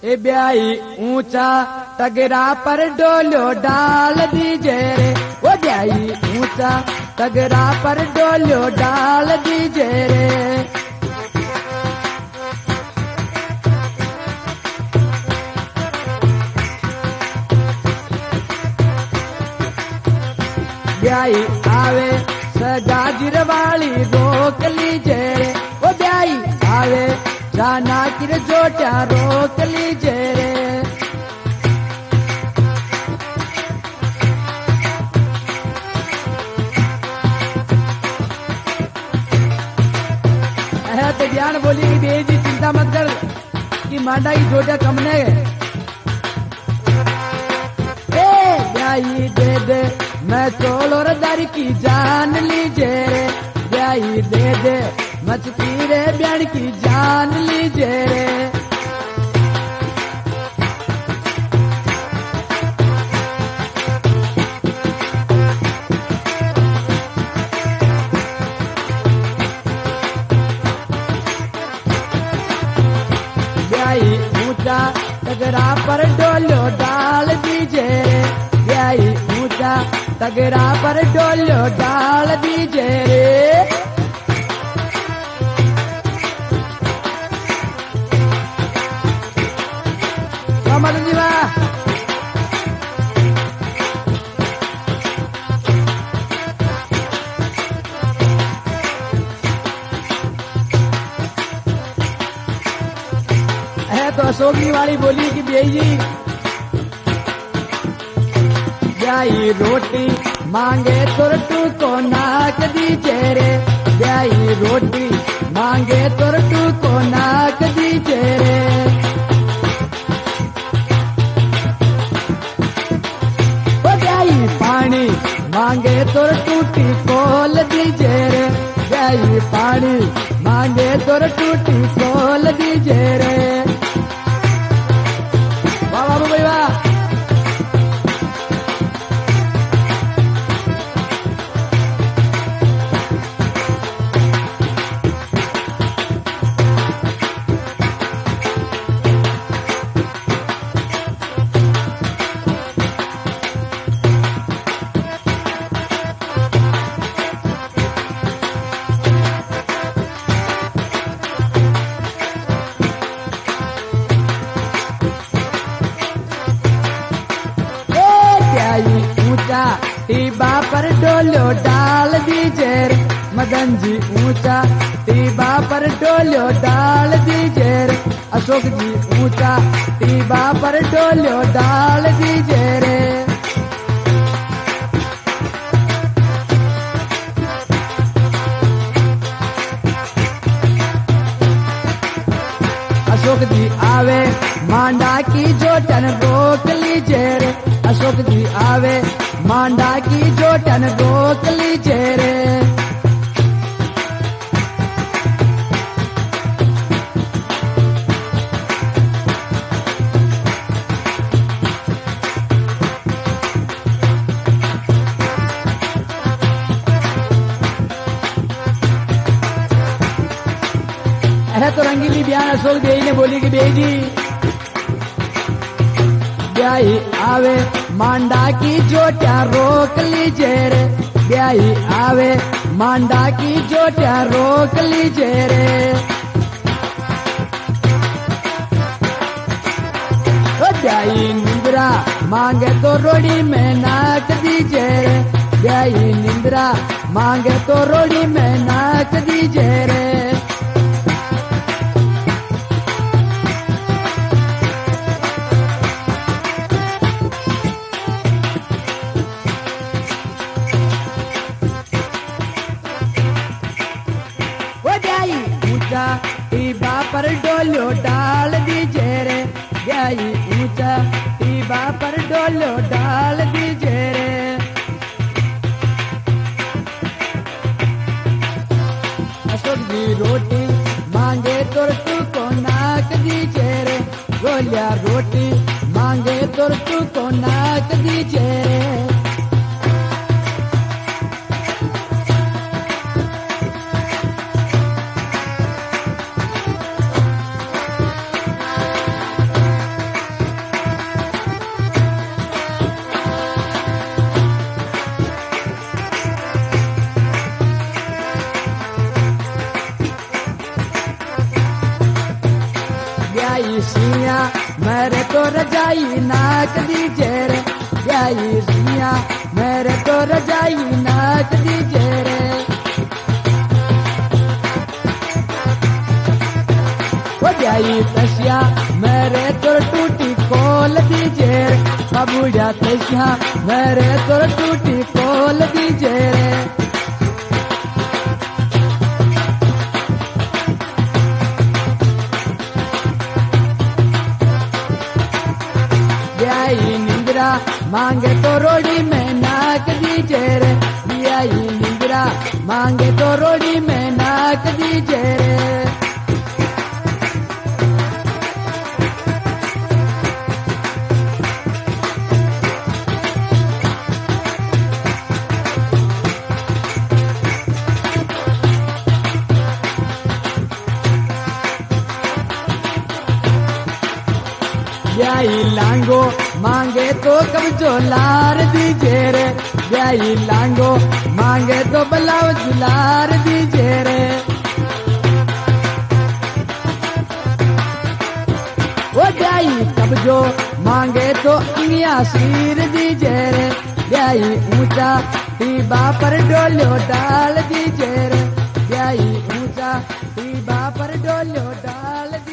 ए ब्याई ऊंचा तगरा पर डोलो डाल दीजे रे, ओ ब्याई ऊंचा तगरा पर डोलो डाल दीजे रे। ब्याई आवे सगाजिर वाली रोक लीजे रे, ओ ब्याई आवे जाना किर जोटा रोक लीजे रे। तो ज्ञान बोली कि देव जी चिंता मत कर कि मांडा की जोटा कमने ब्याई दे दे मैं चोल और दर की जान लीजे रे, ब्याई दे दे मचकी रे ब्याण की जान लीजे रे। ब्याई ऊंचा तगरा पर डोलो डाल दीजे रे, ब्याई ऊंचा तगरा पर डोलो डाल दीजे रे। कमल जीवा तो अशोकनी वाली बोली कि बेई जी ब्याई रोटी मांगे तुरटू को नाक दीजे रे, ब्याई रोटी मांगे तुरटू को नाक दीजे रे। ओ ब्याई पानी मांगे तुरटूटी खोल दीजे रे, ब्याई पानी मांगे तुरटूटी खोल दीजे रे। वाह बाबू भाई वाह। ऊंचा टीबा पर डोलो डाल दीजे रे, मदन जी ऊंचा टीबा पर डोलो डाल दीजे रे। अशोक जी ऊंचा टीबा पर डोलो डाल दीजे रे। अशोक जी आवे मांडा की जोटन रोक लीजे रे, अशोक जी आवे मांडा की जोटन रोक लीजे रे। तो रंगीली बयान अशोक देई ने बोली कि बेई जी ब्याई आवे मांडा की जोटा रोक लीजे रे, ब्याई आवे मांडा की जोटा रोक लीजे रे। ओ ब्याई निंद्रा मांगे तो रोड़ी में नाक दीजे रे, ब्याई निंद्रा मांगे तो रोड़ी में नाक दीजे रे। टीबा पर डोलो डाल दीजे रे, ब्याई ऊंचा टीबा पर डोलो डाल दीजे रे। अशोक जी रोटी मांगे तुरटू को नाक दीजे रे, गोलिया रोटी मांगे तुरटू को नाक दीजे रे। ब्याई सिया मेरे तो रजाई नाक दीजे रे ब्याई सिया मेरे तो रजाई नाक दीजे रे वो ब्याई तसिया मेरे तो टूटी कोल दीजे रे बाबूजा तसिया मेरे तो टूटी कोल दीजे रे ब्याई निंद्रा मांगे तो रोड़ी में नाक दीजे रे ब्याई निंद्रा मांगे तो रोड़ी में नाक दीजे रे ब्याई लांगो मांगे तो कब्जो लार दीजे रे ब्याई लांगो मांगे तो ब्लाउज लार दीजे रे वो ब्याई कब्जो मांगे तो इंगिया सिर दीजे रे ब्याई ऊंचा टीबा पर डोलो डाल दीजे रे ब्याई ऊंचा टीबा पर डोलो डाल